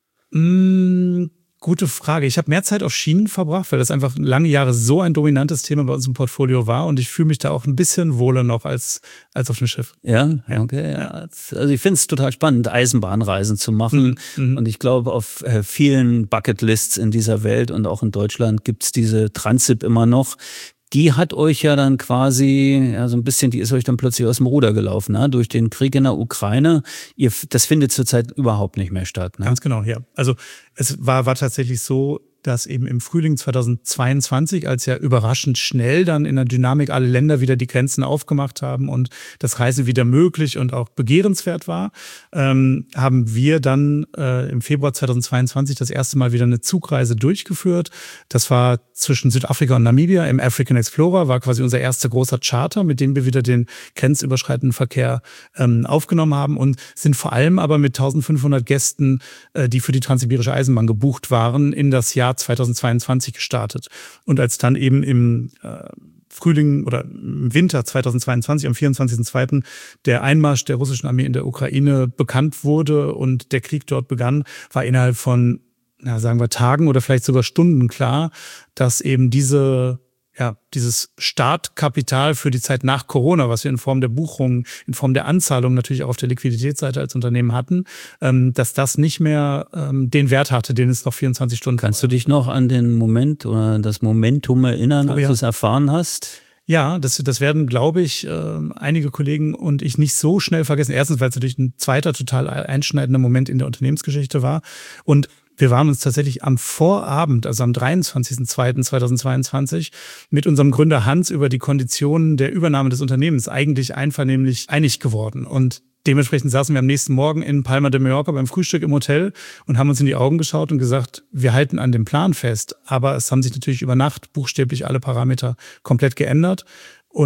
Mmh. Gute Frage. Ich habe mehr Zeit auf Schienen verbracht, weil das einfach lange Jahre so ein dominantes Thema bei uns im Portfolio war und ich fühle mich da auch ein bisschen wohler noch als, als auf dem Schiff. Ja, okay. Ja. Also ich finde es total spannend, Eisenbahnreisen zu machen mhm. und ich glaube, auf äh, vielen Bucketlists in dieser Welt und auch in Deutschland gibt's diese Transip immer noch. Die hat euch ja dann quasi, ja, so ein bisschen, die ist euch dann plötzlich aus dem Ruder gelaufen, ne? Durch den Krieg in der Ukraine. Ihr, das findet zurzeit überhaupt nicht mehr statt, ne? Ganz genau, ja. Also es war, war tatsächlich so, dass eben im Frühling zweitausendzweiundzwanzig, als ja überraschend schnell dann in der Dynamik alle Länder wieder die Grenzen aufgemacht haben und das Reisen wieder möglich und auch begehrenswert war, ähm, haben wir dann äh, im Februar zweitausendzweiundzwanzig das erste Mal wieder eine Zugreise durchgeführt. Das war zwischen Südafrika und Namibia im African Explorer, war quasi unser erster großer Charter, mit dem wir wieder den grenzüberschreitenden Verkehr ähm, aufgenommen haben und sind vor allem aber mit eintausendfünfhundert Gästen, äh, die für die Transsibirische Eisenbahn gebucht waren, in das Jahr zweitausendzweiundzwanzig gestartet. Und als dann eben im äh, Frühling oder im Winter zweitausendzweiundzwanzig, am vierundzwanzigsten zweiten der Einmarsch der russischen Armee in der Ukraine bekannt wurde und der Krieg dort begann, war innerhalb von, na, sagen wir, Tagen oder vielleicht sogar Stunden klar, dass eben diese ja, dieses Startkapital für die Zeit nach Corona, was wir in Form der Buchungen, in Form der Anzahlung natürlich auch auf der Liquiditätsseite als Unternehmen hatten, ähm, dass das nicht mehr ähm, den Wert hatte, den es noch vierundzwanzig Stunden Kannst du dich noch an den Moment oder das Momentum erinnern, als oh, ja. du es erfahren hast? Ja, das, das werden, glaube ich, äh, einige Kollegen und ich nicht so schnell vergessen. Erstens, weil es natürlich ein zweiter total einschneidender Moment in der Unternehmensgeschichte war und wir waren uns tatsächlich am Vorabend, also am dreiundzwanzigsten zweiten zweitausendzweiundzwanzig, mit unserem Gründer Hans über die Konditionen der Übernahme des Unternehmens eigentlich einvernehmlich einig geworden. Und dementsprechend saßen wir am nächsten Morgen in Palma de Mallorca beim Frühstück im Hotel und haben uns in die Augen geschaut und gesagt, wir halten an dem Plan fest. Aber es haben sich natürlich über Nacht buchstäblich alle Parameter komplett geändert. Und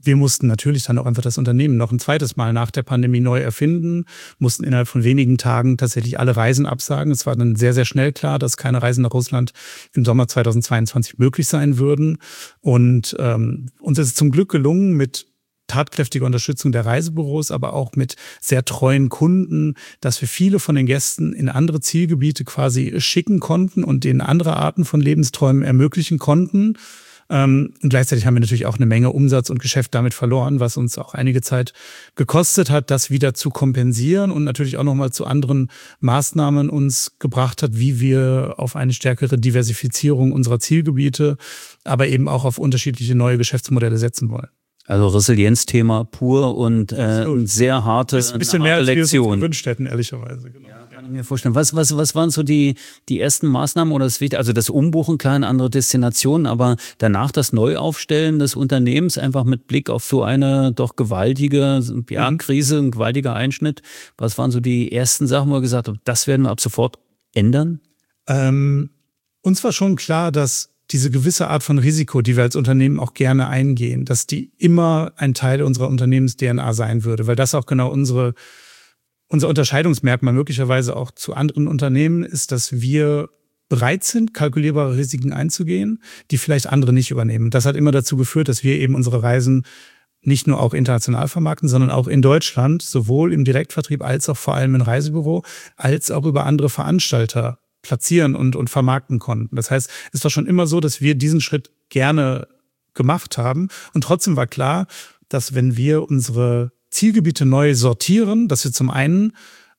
wir mussten natürlich dann auch einfach das Unternehmen noch ein zweites Mal nach der Pandemie neu erfinden, mussten innerhalb von wenigen Tagen tatsächlich alle Reisen absagen. Es war dann sehr, sehr schnell klar, dass keine Reisen nach Russland im Sommer zweitausendzweiundzwanzig möglich sein würden. Und ähm, uns ist es zum Glück gelungen, mit tatkräftige Unterstützung der Reisebüros, aber auch mit sehr treuen Kunden, dass wir viele von den Gästen in andere Zielgebiete quasi schicken konnten und denen andere Arten von Lebensträumen ermöglichen konnten. Ähm, und gleichzeitig haben wir natürlich auch eine Menge Umsatz und Geschäft damit verloren, was uns auch einige Zeit gekostet hat, das wieder zu kompensieren und natürlich auch nochmal zu anderen Maßnahmen uns gebracht hat, wie wir auf eine stärkere Diversifizierung unserer Zielgebiete, aber eben auch auf unterschiedliche neue Geschäftsmodelle setzen wollen. Also Resilienzthema pur und äh, eine sehr harte, ein bisschen eine harte mehr, als Lektion. wir uns gewünscht hätten, ehrlicherweise. Genau. Ja, kann ich mir vorstellen. Was, was, was waren so die, die ersten Maßnahmen oder das Wichtige? Also das Umbuchen, klar, in andere Destinationen, aber danach das Neuaufstellen des Unternehmens einfach mit Blick auf so eine doch gewaltige ja, Mhm. Krise, ein gewaltiger Einschnitt. Was waren so die ersten Sachen, wo ihr gesagt habt, das werden wir ab sofort ändern? Ähm, uns war schon klar, dass diese gewisse Art von Risiko, die wir als Unternehmen auch gerne eingehen, dass die immer ein Teil unserer Unternehmens-D N A sein würde, weil das auch genau unsere, unser Unterscheidungsmerkmal möglicherweise auch zu anderen Unternehmen ist, dass wir bereit sind, kalkulierbare Risiken einzugehen, die vielleicht andere nicht übernehmen. Das hat immer dazu geführt, dass wir eben unsere Reisen nicht nur auch international vermarkten, sondern auch in Deutschland, sowohl im Direktvertrieb als auch vor allem im Reisebüro, als auch über andere Veranstalter platzieren und, und vermarkten konnten. Das heißt, es war schon immer so, dass wir diesen Schritt gerne gemacht haben. Und trotzdem war klar, dass wenn wir unsere Zielgebiete neu sortieren, dass wir zum einen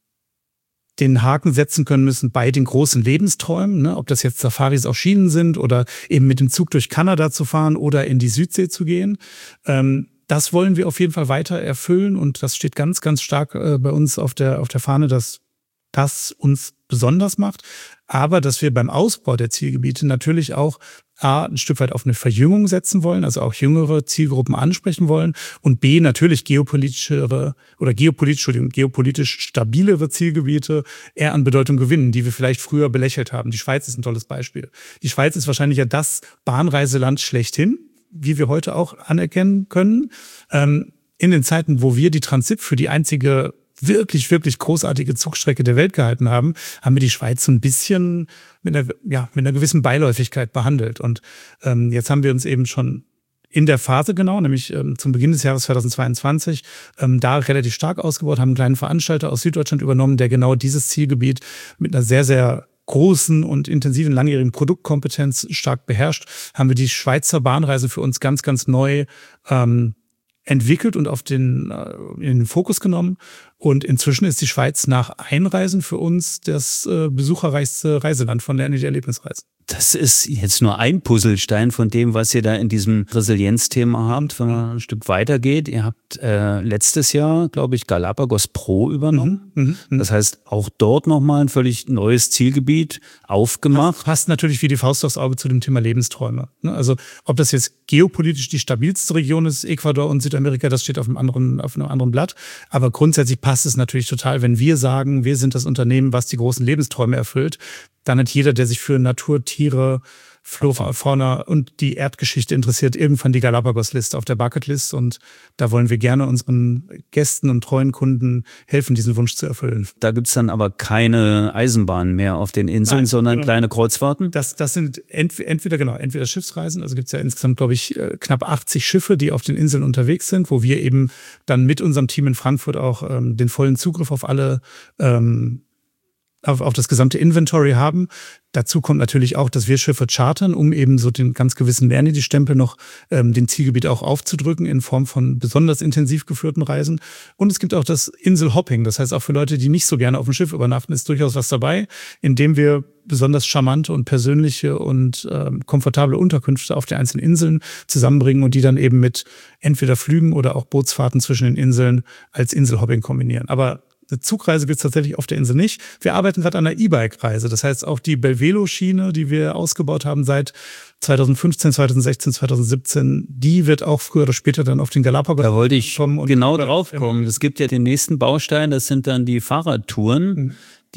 den Haken setzen können müssen bei den großen Lebensträumen, ne? Ob das jetzt Safaris auf Schienen sind oder eben mit dem Zug durch Kanada zu fahren oder in die Südsee zu gehen. Ähm, das wollen wir auf jeden Fall weiter erfüllen und das steht ganz, ganz stark äh, bei uns auf der, auf der Fahne, dass das uns besonders macht, aber dass wir beim Ausbau der Zielgebiete natürlich auch A, ein Stück weit auf eine Verjüngung setzen wollen, also auch jüngere Zielgruppen ansprechen wollen und B, natürlich geopolitischere oder geopolitisch, Entschuldigung, geopolitisch stabilere Zielgebiete eher an Bedeutung gewinnen, die wir vielleicht früher belächelt haben. Die Schweiz ist ein tolles Beispiel. Die Schweiz ist wahrscheinlich ja das Bahnreiseland schlechthin, wie wir heute auch anerkennen können. Ähm, in den Zeiten, wo wir die Transip für die einzige wirklich, wirklich großartige Zugstrecke der Welt gehalten haben, haben wir die Schweiz so ein bisschen mit einer, ja, mit einer gewissen Beiläufigkeit behandelt. Und ähm, jetzt haben wir uns eben schon in der Phase genau, nämlich ähm, zum Beginn des Jahres zweitausendzweiundzwanzig, ähm, da relativ stark ausgebaut, haben einen kleinen Veranstalter aus Süddeutschland übernommen, der genau dieses Zielgebiet mit einer sehr, sehr großen und intensiven langjährigen Produktkompetenz stark beherrscht, haben wir die Schweizer Bahnreise für uns ganz, ganz neu ähm, entwickelt und auf den, in den Fokus genommen. Und inzwischen ist die Schweiz nach Einreisen für uns das äh, besucherreichste Reiseland von der Erlebnisreisen. Das ist jetzt nur ein Puzzlestein von dem, was ihr da in diesem Resilienzthema habt, wenn man ein Stück weitergeht. Ihr habt äh, letztes Jahr, glaube ich, Galapagos Pro übernommen. Mhm, mh, das heißt, auch dort nochmal ein völlig neues Zielgebiet aufgemacht. Passt, passt natürlich wie die Faust aufs Auge zu dem Thema Lebensträume. Also ob das jetzt geopolitisch die stabilste Region ist, Ecuador und Südamerika, das steht auf einem anderen, auf einem anderen Blatt. Aber grundsätzlich passt es natürlich total, wenn wir sagen, wir sind das Unternehmen, was die großen Lebensträume erfüllt. Dann hat jeder, der sich für Natur, Tiere, Flora, Fauna und die Erdgeschichte interessiert, irgendwann die Galapagos-Liste auf der Bucketlist. Und da wollen wir gerne unseren Gästen und treuen Kunden helfen, diesen Wunsch zu erfüllen. Da gibt's dann aber keine Eisenbahn mehr auf den Inseln, Nein, sondern genau. kleine Kreuzfahrten? Das, das sind ent, entweder, genau, entweder Schiffsreisen, also gibt's ja insgesamt, glaube ich, knapp achtzig Schiffe, die auf den Inseln unterwegs sind, wo wir eben dann mit unserem Team in Frankfurt auch ähm, den vollen Zugriff auf alle ähm, Auf, auf das gesamte Inventory haben. Dazu kommt natürlich auch, dass wir Schiffe chartern, um eben so den ganz gewissen Vanity-Stempel noch ähm, dem Zielgebiet auch aufzudrücken in Form von besonders intensiv geführten Reisen. Und es gibt auch das Inselhopping. Das heißt, auch für Leute, die nicht so gerne auf dem Schiff übernachten, ist durchaus was dabei, indem wir besonders charmante und persönliche und ähm, komfortable Unterkünfte auf den einzelnen Inseln zusammenbringen und die dann eben mit entweder Flügen oder auch Bootsfahrten zwischen den Inseln als Inselhopping kombinieren. Aber eine Zugreise gibt es tatsächlich auf der Insel nicht. Wir arbeiten gerade an einer E-Bike-Reise. Das heißt, auch die Belvelo-Schiene, die wir ausgebaut haben seit zweitausendfünfzehn, zweitausendsechzehn, zweitausendsiebzehn, die wird auch früher oder später dann auf den Galapagos Da wollte ich kommen. Und genau drauf kommen. Es gibt ja den nächsten Baustein, das sind dann die Fahrradtouren. Mhm.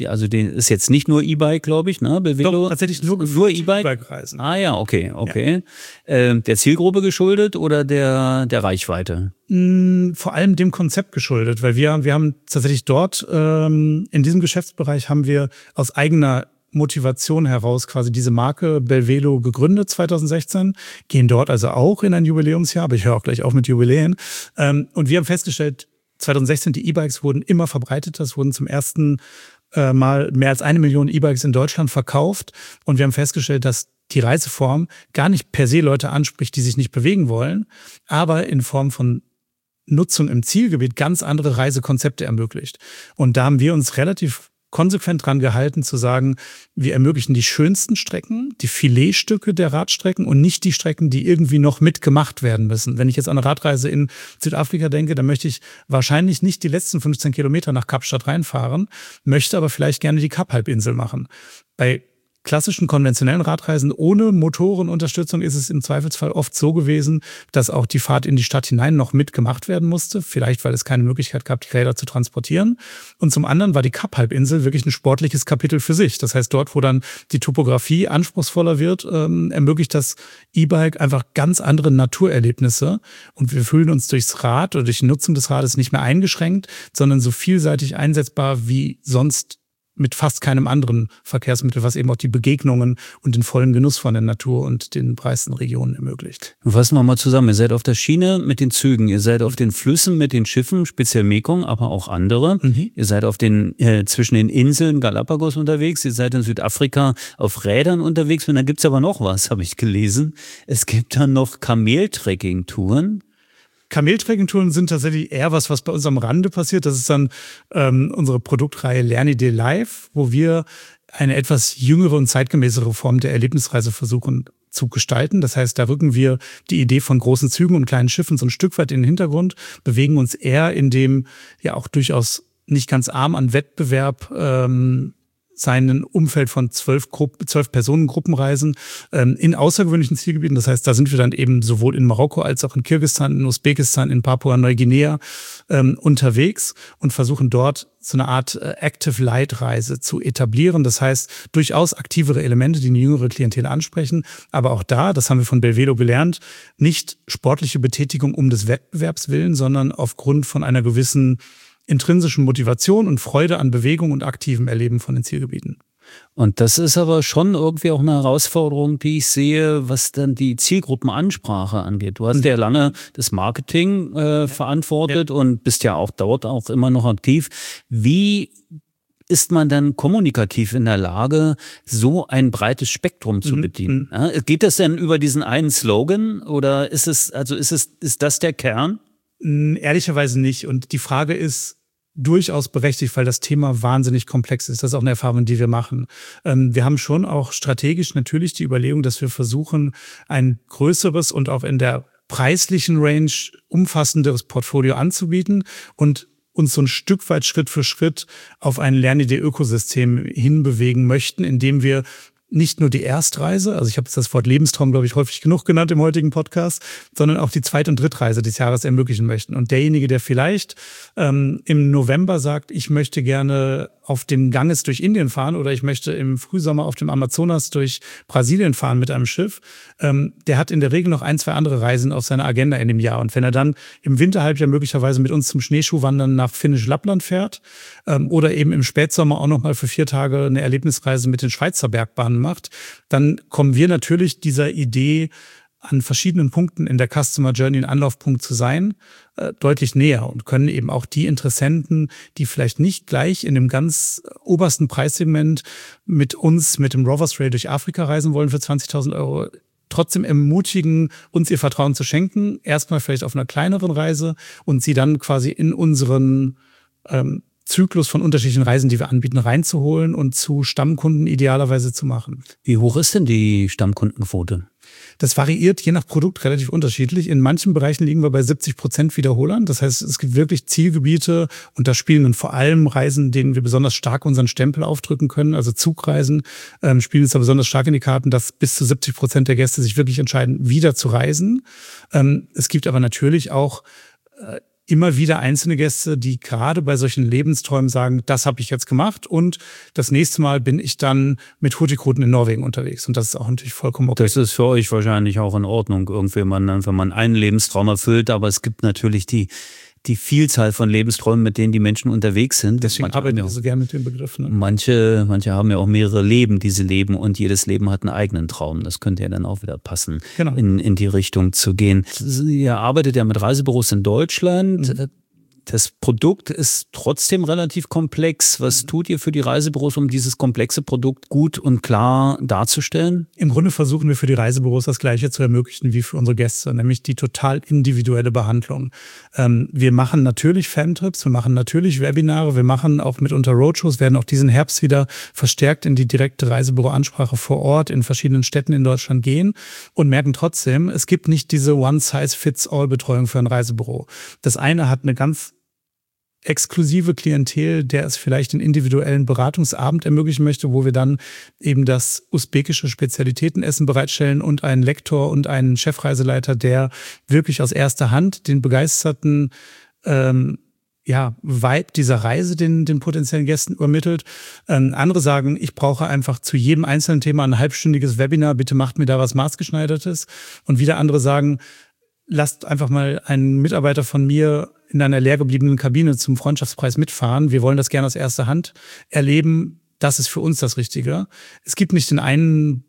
Die, also den ist jetzt nicht nur E-Bike, glaube ich, ne? Belvelo? Doch, tatsächlich nur, nur E-Bike. E-Bike-Reisen. Ah ja, okay, okay. Ja. Ähm, der Zielgruppe geschuldet oder der, der Reichweite? Mm, vor allem dem Konzept geschuldet, weil wir, wir haben tatsächlich dort, ähm, in diesem Geschäftsbereich haben wir aus eigener Motivation heraus quasi diese Marke Belvelo gegründet zweitausendsechzehn, gehen dort also auch in ein Jubiläumsjahr, aber ich höre auch gleich auf mit Jubiläen. Ähm, und wir haben festgestellt, zweitausendsechzehn, die E-Bikes wurden immer verbreiteter. Es wurden zum ersten äh, Mal mehr als eine Million E-Bikes in Deutschland verkauft. Und wir haben festgestellt, dass die Reiseform gar nicht per se Leute anspricht, die sich nicht bewegen wollen, aber in Form von Nutzung im Zielgebiet ganz andere Reisekonzepte ermöglicht. Und da haben wir uns relativ konsequent dran gehalten zu sagen, wir ermöglichen die schönsten Strecken, die Filetstücke der Radstrecken und nicht die Strecken, die irgendwie noch mitgemacht werden müssen. Wenn ich jetzt an eine Radreise in Südafrika denke, dann möchte ich wahrscheinlich nicht die letzten fünfzehn Kilometer nach Kapstadt reinfahren, möchte aber vielleicht gerne die Kap-Halbinsel machen. Bei klassischen konventionellen Radreisen ohne Motorenunterstützung ist es im Zweifelsfall oft so gewesen, dass auch die Fahrt in die Stadt hinein noch mitgemacht werden musste, vielleicht weil es keine Möglichkeit gab, die Räder zu transportieren. Und zum anderen war die Kap-Halbinsel wirklich ein sportliches Kapitel für sich. Das heißt, dort, wo dann die Topografie anspruchsvoller wird, ähm, ermöglicht das E-Bike einfach ganz andere Naturerlebnisse. Und wir fühlen uns durchs Rad oder durch die Nutzung des Rades nicht mehr eingeschränkt, sondern so vielseitig einsetzbar wie sonst mit fast keinem anderen Verkehrsmittel, was eben auch die Begegnungen und den vollen Genuss von der Natur und den preissten Regionen ermöglicht. Fassen wir mal zusammen. Ihr seid auf der Schiene mit den Zügen, ihr seid auf den Flüssen mit den Schiffen, speziell Mekong, aber auch andere. Mhm. Ihr seid auf den äh, zwischen den Inseln Galapagos unterwegs, ihr seid in Südafrika auf Rädern unterwegs und dann gibt's aber noch was, habe ich gelesen. Es gibt dann noch Kameltrekking-Touren. Kameltrekking-Touren sind tatsächlich eher was, was bei uns am Rande passiert. Das ist dann ähm, unsere Produktreihe Lernidee Live, wo wir eine etwas jüngere und zeitgemäßere Form der Erlebnisreise versuchen zu gestalten. Das heißt, da rücken wir die Idee von großen Zügen und kleinen Schiffen so ein Stück weit in den Hintergrund, bewegen uns eher in dem ja auch durchaus nicht ganz arm an Wettbewerb ähm, seinen Umfeld von zwölf, Gruppen, zwölf Personengruppenreisen ähm, in außergewöhnlichen Zielgebieten. Das heißt, da sind wir dann eben sowohl in Marokko als auch in Kirgisistan, in Usbekistan, in Papua-Neuguinea ähm, unterwegs und versuchen dort so eine Art äh, Active Light Reise zu etablieren. Das heißt, durchaus aktivere Elemente, die eine jüngere Klientel ansprechen. Aber auch da, das haben wir von Belvelo gelernt, nicht sportliche Betätigung um des Wettbewerbs willen, sondern aufgrund von einer gewissen intrinsischen Motivation und Freude an Bewegung und aktivem Erleben von den Zielgebieten. Und das ist aber schon irgendwie auch eine Herausforderung, die ich sehe, was dann die Zielgruppenansprache angeht. Du hast ja lange das Marketing äh, verantwortet ja. und bist ja auch dort auch immer noch aktiv. Wie ist man dann kommunikativ in der Lage, so ein breites Spektrum zu bedienen? Mhm. Ja, geht das denn über diesen einen Slogan oder ist es, also ist es, ist das der Kern? Ehrlicherweise nicht. Und die Frage ist durchaus berechtigt, weil das Thema wahnsinnig komplex ist. Das ist auch eine Erfahrung, die wir machen. Wir haben schon auch strategisch natürlich die Überlegung, dass wir versuchen, ein größeres und auch in der preislichen Range umfassenderes Portfolio anzubieten und uns so ein Stück weit Schritt für Schritt auf ein Lernidee-Ökosystem hinbewegen möchten, indem wir nicht nur die Erstreise, also ich habe jetzt das Wort Lebenstraum, glaube ich, häufig genug genannt im heutigen Podcast, sondern auch die Zweit- und Drittreise des Jahres ermöglichen möchten. Und derjenige, der vielleicht ähm, im November sagt, ich möchte gerne auf dem Ganges durch Indien fahren oder ich möchte im Frühsommer auf dem Amazonas durch Brasilien fahren mit einem Schiff, ähm, der hat in der Regel noch ein, zwei andere Reisen auf seiner Agenda in dem Jahr. Und wenn er dann im Winterhalbjahr möglicherweise mit uns zum Schneeschuhwandern nach Finnisch Lappland fährt ähm, oder eben im Spätsommer auch noch mal für vier Tage eine Erlebnisreise mit den Schweizer Bergbahnen macht, dann kommen wir natürlich dieser Idee, an verschiedenen Punkten in der Customer Journey ein Anlaufpunkt zu sein, äh, deutlich näher und können eben auch die Interessenten, die vielleicht nicht gleich in dem ganz obersten Preissegment mit uns, mit dem Rovers Rail durch Afrika reisen wollen für zwanzigtausend Euro, trotzdem ermutigen, uns ihr Vertrauen zu schenken, erstmal vielleicht auf einer kleineren Reise und sie dann quasi in unseren ähm, Zyklus von unterschiedlichen Reisen, die wir anbieten, reinzuholen und zu Stammkunden idealerweise zu machen. Wie hoch ist denn die Stammkundenquote? Das variiert je nach Produkt relativ unterschiedlich. In manchen Bereichen liegen wir bei siebzig Prozent Wiederholern. Das heißt, es gibt wirklich Zielgebiete und da spielen dann vor allem Reisen, denen wir besonders stark unseren Stempel aufdrücken können. Also Zugreisen ähm, spielen uns da besonders stark in die Karten, dass bis zu siebzig Prozent der Gäste sich wirklich entscheiden, wieder zu reisen. Ähm, es gibt aber natürlich auch äh, immer wieder einzelne Gäste, die gerade bei solchen Lebensträumen sagen, das habe ich jetzt gemacht und das nächste Mal bin ich dann mit Hurtigruten in Norwegen unterwegs. Und das ist auch natürlich vollkommen okay. Das ist für euch wahrscheinlich auch in Ordnung, irgendwie, man, wenn man einen Lebenstraum erfüllt, aber es gibt natürlich die die Vielzahl von Lebensträumen, mit denen die Menschen unterwegs sind. Deswegen manche arbeiten wir ja so gerne mit den Begriffen. Ne? Manche, manche haben ja auch mehrere Leben, die sie leben und jedes Leben hat einen eigenen Traum. Das könnte ja dann auch wieder passen, genau. in, in die Richtung zu gehen. Ihr arbeitet ja mit Reisebüros in Deutschland. Mhm. Das Produkt ist trotzdem relativ komplex. Was tut ihr für die Reisebüros, um dieses komplexe Produkt gut und klar darzustellen? Im Grunde versuchen wir für die Reisebüros das Gleiche zu ermöglichen wie für unsere Gäste, nämlich die total individuelle Behandlung. Ähm, wir machen natürlich Fantrips, wir machen natürlich Webinare, wir machen auch mitunter Roadshows, werden auch diesen Herbst wieder verstärkt in die direkte Reisebüroansprache vor Ort in verschiedenen Städten in Deutschland gehen und merken trotzdem, es gibt nicht diese One-Size-Fits-All-Betreuung für ein Reisebüro. Das eine hat eine ganz exklusive Klientel, der es vielleicht einen individuellen Beratungsabend ermöglichen möchte, wo wir dann eben das usbekische Spezialitätenessen bereitstellen und einen Lektor und einen Chefreiseleiter, der wirklich aus erster Hand den begeisterten ähm, ja, Vibe dieser Reise den, den potenziellen Gästen übermittelt. Ähm, andere sagen, ich brauche einfach zu jedem einzelnen Thema ein halbstündiges Webinar, bitte macht mir da was Maßgeschneidertes. Und wieder andere sagen, lasst einfach mal einen Mitarbeiter von mir in einer leer gebliebenen Kabine zum Freundschaftspreis mitfahren. Wir wollen das gerne aus erster Hand erleben. Das ist für uns das Richtige. Es gibt nicht den einen,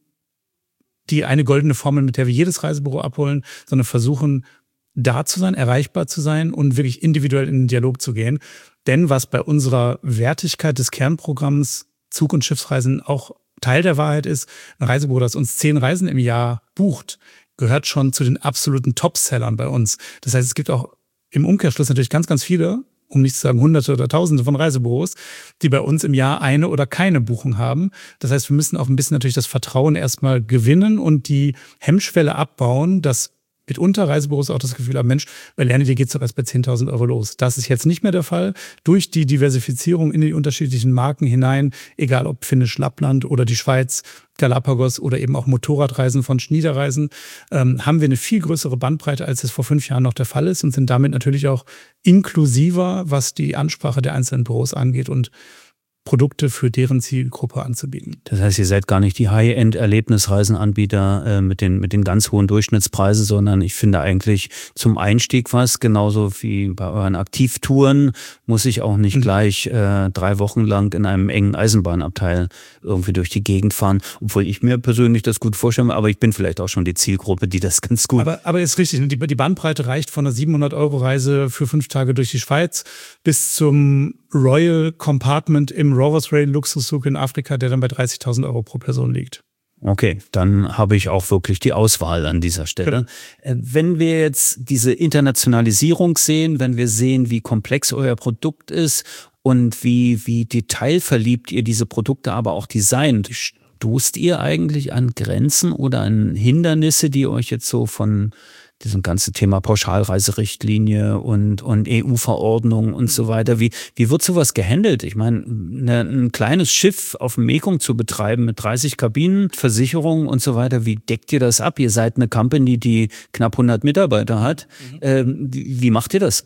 die eine goldene Formel, mit der wir jedes Reisebüro abholen, sondern versuchen, da zu sein, erreichbar zu sein und wirklich individuell in den Dialog zu gehen. Denn was bei unserer Wertigkeit des Kernprogramms Zug- und Schiffsreisen auch Teil der Wahrheit ist, ein Reisebüro, das uns zehn Reisen im Jahr bucht, gehört schon zu den absoluten Topsellern bei uns. Das heißt, es gibt auch im Umkehrschluss natürlich ganz, ganz viele, um nicht zu sagen Hunderte oder Tausende von Reisebüros, die bei uns im Jahr eine oder keine Buchung haben. Das heißt, wir müssen auch ein bisschen natürlich das Vertrauen erstmal gewinnen und die Hemmschwelle abbauen, dass mitunter Reisebüros auch das Gefühl haben, Mensch, bei Lerni.de geht's doch erst bei zehntausend Euro los. Das ist jetzt nicht mehr der Fall. Durch die Diversifizierung in die unterschiedlichen Marken hinein, egal ob Finnisch Lappland oder die Schweiz, Galapagos oder eben auch Motorradreisen von Schniederreisen, ähm, haben wir eine viel größere Bandbreite, als es vor fünf Jahren noch der Fall ist und sind damit natürlich auch inklusiver, was die Ansprache der einzelnen Büros angeht und Produkte für deren Zielgruppe anzubieten. Das heißt, ihr seid gar nicht die High-End-Erlebnisreisenanbieter äh, mit den mit den ganz hohen Durchschnittspreisen, sondern ich finde eigentlich zum Einstieg was, genauso wie bei euren Aktivtouren, muss ich auch nicht mhm. gleich äh, drei Wochen lang in einem engen Eisenbahnabteil irgendwie durch die Gegend fahren, obwohl ich mir persönlich das gut vorstelle, aber ich bin vielleicht auch schon die Zielgruppe, die das ganz gut... Aber, aber ist richtig, die, die Bandbreite reicht von einer siebenhundert-Euro-Reise für fünf Tage durch die Schweiz bis zum Royal Compartment im Rovers Rail Luxuszug in Afrika, der dann bei dreißigtausend Euro pro Person liegt. Okay, dann habe ich auch wirklich die Auswahl an dieser Stelle. Genau. Wenn wir jetzt diese Internationalisierung sehen, wenn wir sehen, wie komplex euer Produkt ist und wie, wie detailverliebt ihr diese Produkte aber auch designt, stoßt ihr eigentlich an Grenzen oder an Hindernisse, die euch jetzt so von diesem ganzen Thema Pauschalreiserichtlinie und, und E U-Verordnung und so weiter. Wie, wie wird sowas gehandelt? Ich meine, ne, ein kleines Schiff auf dem Mekong zu betreiben mit dreißig Kabinen, Versicherungen und so weiter, wie deckt ihr das ab? Ihr seid eine Company, die knapp hundert Mitarbeiter hat. Mhm. Ähm, wie, wie macht ihr das?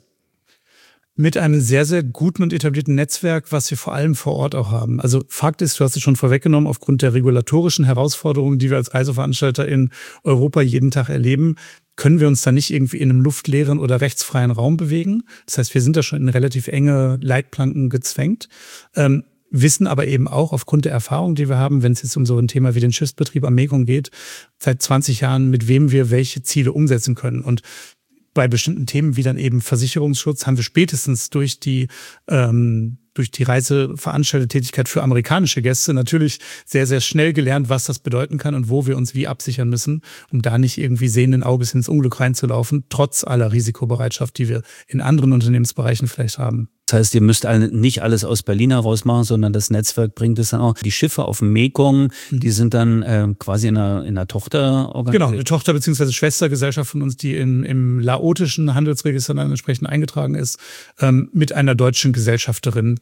Mit einem sehr, sehr guten und etablierten Netzwerk, was wir vor allem vor Ort auch haben. Also Fakt ist, du hast es schon vorweggenommen, aufgrund der regulatorischen Herausforderungen, die wir als Reiseveranstalter in Europa jeden Tag erleben, können wir uns da nicht irgendwie in einem luftleeren oder rechtsfreien Raum bewegen. Das heißt, wir sind da schon in relativ enge Leitplanken gezwängt, ähm, wissen aber eben auch aufgrund der Erfahrung, die wir haben, wenn es jetzt um so ein Thema wie den Schiffsbetrieb am Mekong geht, seit zwanzig Jahren, mit wem wir welche Ziele umsetzen können. Und bei bestimmten Themen wie dann eben Versicherungsschutz haben wir spätestens durch die ähm, durch die Reiseveranstaltertätigkeit für amerikanische Gäste natürlich sehr, sehr schnell gelernt, was das bedeuten kann und wo wir uns wie absichern müssen, um da nicht irgendwie sehenden Auges ins Unglück reinzulaufen, trotz aller Risikobereitschaft, die wir in anderen Unternehmensbereichen vielleicht haben. Das heißt, ihr müsst nicht alles aus Berlin heraus machen, sondern das Netzwerk bringt es dann auch. Die Schiffe auf dem Mekong, die sind dann äh, quasi in einer, in einer Tochterorganisation. Genau, eine Tochter- bzw. Schwestergesellschaft von uns, die in, im laotischen Handelsregister dann entsprechend eingetragen ist, ähm, mit einer deutschen Gesellschafterin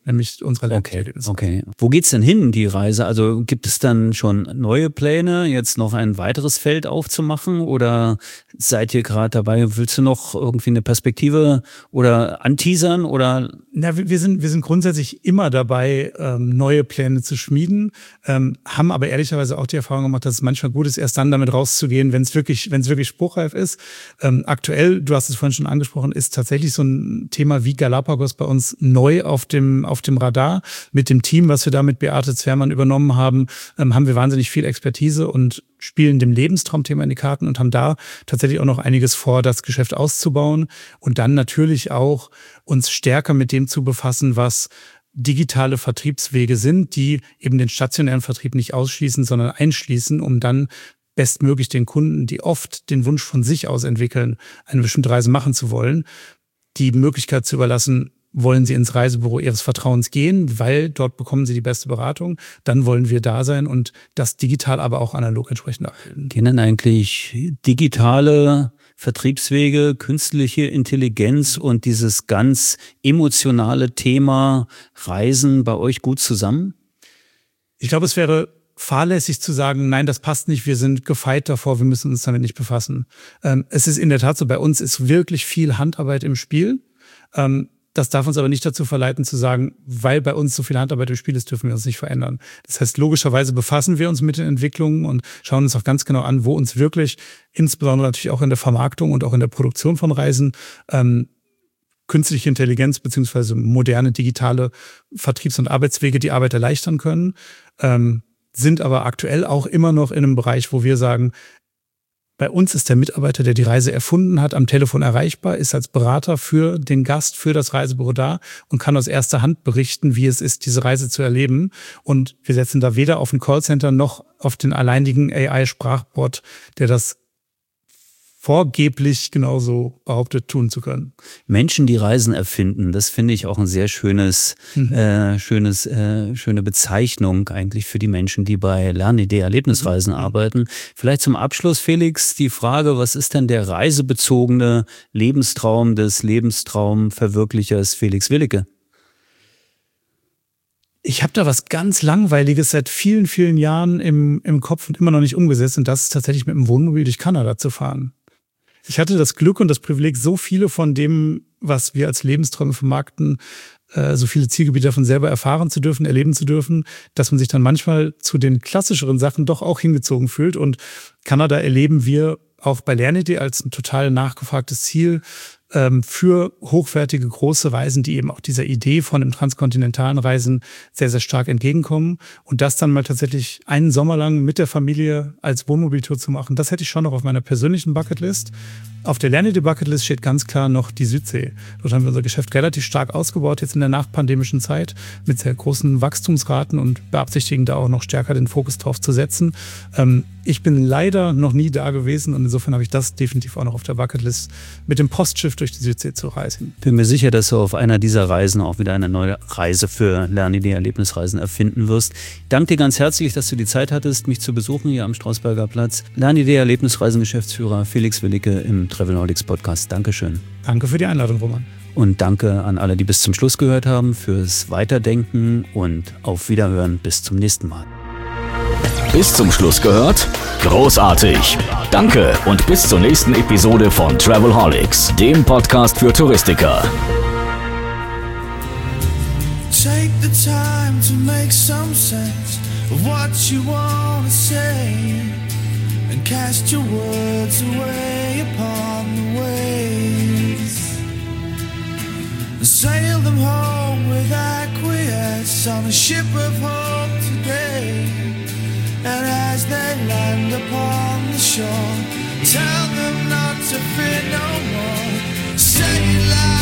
nämlich unsere Lernerlebnisse. Okay, okay. Wo geht's denn hin, die Reise? Also gibt es dann schon neue Pläne, jetzt noch ein weiteres Feld aufzumachen oder seid ihr gerade dabei, willst du noch irgendwie eine Perspektive oder anteasern oder? Na, wir sind, wir sind grundsätzlich immer dabei, ähm, neue Pläne zu schmieden, ähm, haben aber ehrlicherweise auch die Erfahrung gemacht, dass es manchmal gut ist, erst dann damit rauszugehen, wenn es wirklich, wenn es wirklich spruchreif ist. Ähm, aktuell, du hast es vorhin schon angesprochen, ist tatsächlich so ein Thema wie Galapagos bei uns neu auf dem, auf dem Radar. Mit dem Team, was wir da mit Beate Zwermann übernommen haben, ähm, haben wir wahnsinnig viel Expertise und spielen dem Lebenstraumthema in die Karten und haben da tatsächlich auch noch einiges vor, das Geschäft auszubauen und dann natürlich auch uns stärker mit dem zu befassen, was digitale Vertriebswege sind, die eben den stationären Vertrieb nicht ausschließen, sondern einschließen, um dann bestmöglich den Kunden, die oft den Wunsch von sich aus entwickeln, eine bestimmte Reise machen zu wollen, die Möglichkeit zu überlassen, wollen Sie ins Reisebüro Ihres Vertrauens gehen, weil dort bekommen Sie die beste Beratung, dann wollen wir da sein und das digital, aber auch analog entsprechend abbilden. Gehen denn eigentlich digitale Vertriebswege, künstliche Intelligenz und dieses ganz emotionale Thema Reisen bei euch gut zusammen? Ich glaube, es wäre fahrlässig zu sagen, nein, das passt nicht, wir sind gefeit davor, wir müssen uns damit nicht befassen. Ähm, es ist in der Tat so, bei uns ist wirklich viel Handarbeit im Spiel. Ähm, das darf uns aber nicht dazu verleiten zu sagen, weil bei uns so viel Handarbeit im Spiel ist, dürfen wir uns nicht verändern. Das heißt, logischerweise befassen wir uns mit den Entwicklungen und schauen uns auch ganz genau an, wo uns wirklich, insbesondere natürlich auch in der Vermarktung und auch in der Produktion von Reisen, ähm, künstliche Intelligenz beziehungsweise moderne digitale Vertriebs- und Arbeitswege die Arbeit erleichtern können. Ähm, sind aber aktuell auch immer noch in einem Bereich, wo wir sagen, bei uns ist der Mitarbeiter, der die Reise erfunden hat, am Telefon erreichbar, ist als Berater für den Gast, für das Reisebüro da und kann aus erster Hand berichten, wie es ist, diese Reise zu erleben. Und wir setzen da weder auf ein Callcenter noch auf den alleinigen A I-Sprachbot, der das vorgeblich genauso behauptet tun zu können. Menschen, die Reisen erfinden, das finde ich auch ein sehr schönes, mhm. äh, schönes, äh, schöne Bezeichnung eigentlich für die Menschen, die bei Lernidee Erlebnisreisen mhm. arbeiten. Vielleicht zum Abschluss, Felix, die Frage, was ist denn der reisebezogene Lebenstraum des Lebenstraumverwirklichers Felix Willicke? Ich habe da was ganz Langweiliges seit vielen, vielen Jahren im, im Kopf und immer noch nicht umgesetzt und das ist tatsächlich mit dem Wohnmobil durch Kanada zu fahren. Ich hatte das Glück und das Privileg, so viele von dem, was wir als Lebensträume vermarkten, äh, so viele Zielgebiete davon selber erfahren zu dürfen, erleben zu dürfen, dass man sich dann manchmal zu den klassischeren Sachen doch auch hingezogen fühlt. Und Kanada erleben wir auch bei Lernidee als ein total nachgefragtes Ziel ähm, für hochwertige, große Reisen, die eben auch dieser Idee von einem transkontinentalen Reisen sehr, sehr stark entgegenkommen. Und das dann mal tatsächlich einen Sommer lang mit der Familie als Wohnmobiltour zu machen, das hätte ich schon noch auf meiner persönlichen Bucketlist. Auf der Lernidee Bucketlist steht ganz klar noch die Südsee. Dort haben wir unser Geschäft relativ stark ausgebaut, jetzt in der nachpandemischen Zeit, mit sehr großen Wachstumsraten und beabsichtigen da auch noch stärker den Fokus drauf zu setzen. Ähm, ich bin leider noch nie da gewesen und insofern habe ich das definitiv auch noch auf der Bucketlist, mit dem Postschiff durch die Südsee zu reisen. Bin mir sicher, dass du auf einer dieser Reisen auch wieder eine neue Reise für Lernidee Erlebnisreisen erfinden wirst. Ich danke dir ganz herzlich, dass du die Zeit hattest, mich zu besuchen hier am Strausberger Platz. Lernidee Erlebnisreisen Geschäftsführer Felix Willicke im Travelholics Podcast. Dankeschön. Danke für die Einladung, Roman. Und danke an alle, die bis zum Schluss gehört haben, fürs Weiterdenken und auf Wiederhören. Bis zum nächsten Mal. Bis zum Schluss gehört? Großartig! Danke und bis zur nächsten Episode von Travelholics, dem Podcast für Touristiker. Take the time to make some sense of what you want to say and cast your words away upon the waves. Sail them home with acquiesce on a ship of hope today. And as they land upon the shore, tell them not to fear no more. Say it loud.